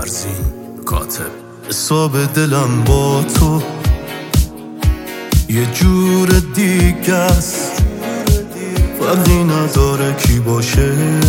فرزین کاتب. حساب دلم با تو یه جور دیگه است، فرقی نداره کی باشه،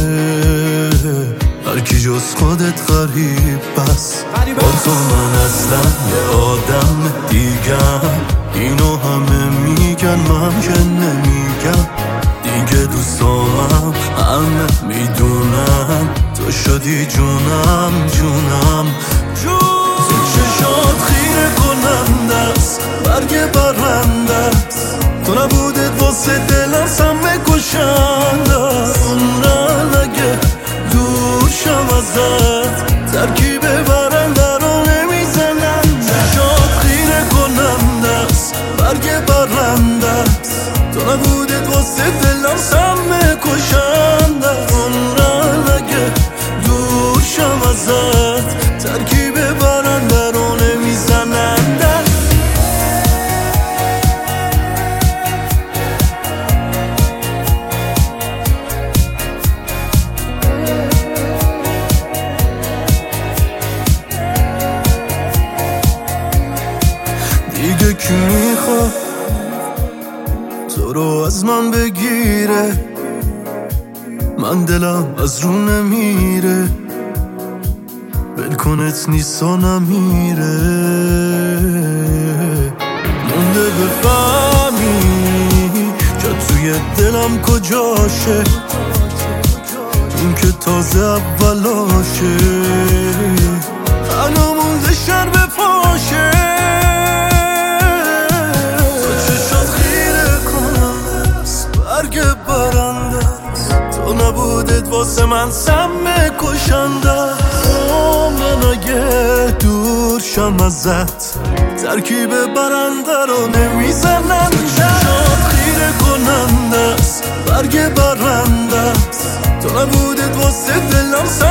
هر کی جز خودت غریب بس. با تو من اصلا یه آدم دیگم، اینو همه میگن من که نمیگم. دیگه دوستامم همه میدونم تو شدی جونم جونم جون. تو چشات خیره کننده است، برگ برنده است، تو نبودت واسه دلم سمه کشنده است. عمرن اگه دور شم ازت ترکیب برنده رو نمیزنم. چشات خیره کننده است، برگ برنده است، تو نبودت واسه دلم سمه کشنده است. عمرن اگه دور شم ازت ترکیب برنده رو نمیزننده. دیگه کی میخواد تو رو از من بگیره؟ من دلم از رو نمیره، بلکنت نیستا نمیره. مونده بفهمی که توی دلم کجاشه، این که تازه اولاشه، هنو مونده شر بپاشه. تو چشات خیره کننده است، برگ برنده است، تو نبودت واسه من سمه کشنده است. من اگه دور شم ازت ترکیب برنده رو نمیزنم. چشات خیره کننده است، برگ برنده است، تو نبودت واسه دلم